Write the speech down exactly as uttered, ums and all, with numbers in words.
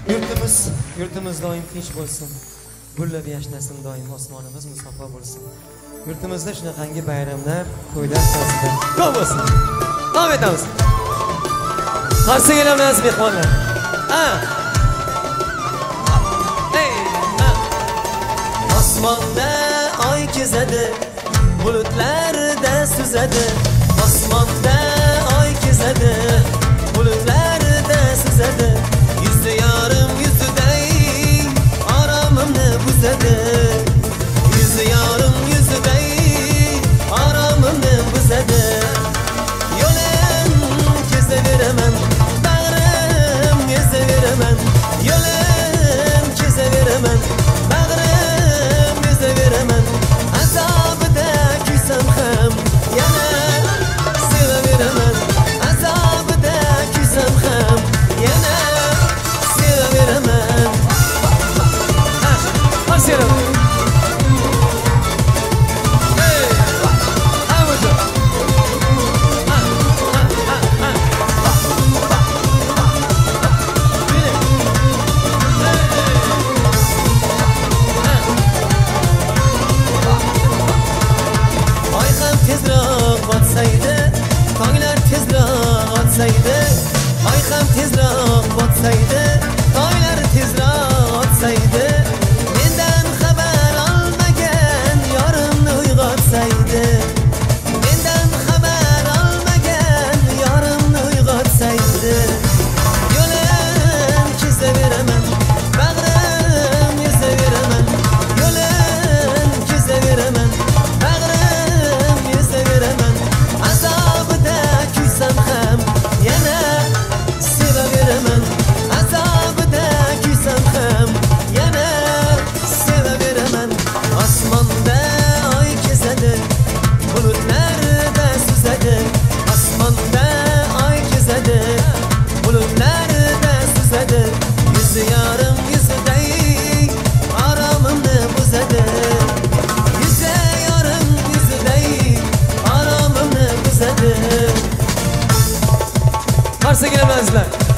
Yurtimiz, yurtimiz doim tinch bo'lsin. Gullab yashnasin doim, osmonimiz musaffo bo'lsin. Yurtimizda shunaqangi bayramlar, to'ylar fasida ko'p bo'lsin. Davom etamiz. Qarshi kelamiz mehmonlar. Ha. Hey, ha. Osmonda oy kezadi, bulutlarda suzadi. Osmonda oy kezadi, bulutlarda suzadi. Yüzü yarım yüzüday aramımni buzadi. Yüzü yarım yüzüday aramımni buzadi. Yo'lim kezaveraman, bag'rim ezaveraman. Yo'lim kezaveraman, bag'rim ezaveraman. Azobida kuysam ham yana sevaveraman. Azobida kuysam ham yana sevaveraman. Ha, sevaveraman. Tonglar tezroq otsaydi, oy ham tezroq botsaydi, toylar tezroq otsaydi, mendan xabar olmagan yorimni uyg'otsaydi, mendan xabar olmagan yorimni uyg'otsaydi. Yo'lim kezaveraman, bag'rim ezaveraman. Yo'lim kezaveraman, bag'rim ezaveraman. Azobida kuysam ham yana sevaveraman. Azobida kuysam ham yana sevaveraman. Osmonda oy kezadi, bulutlarda suzadi. Osmonda oy kezadi, bulutlarda suzadi. Yuzi yarim yuziday aromimni buzadi. Yuzi yarim yuziday aromimni buzadi. Qarshi kelamizlar.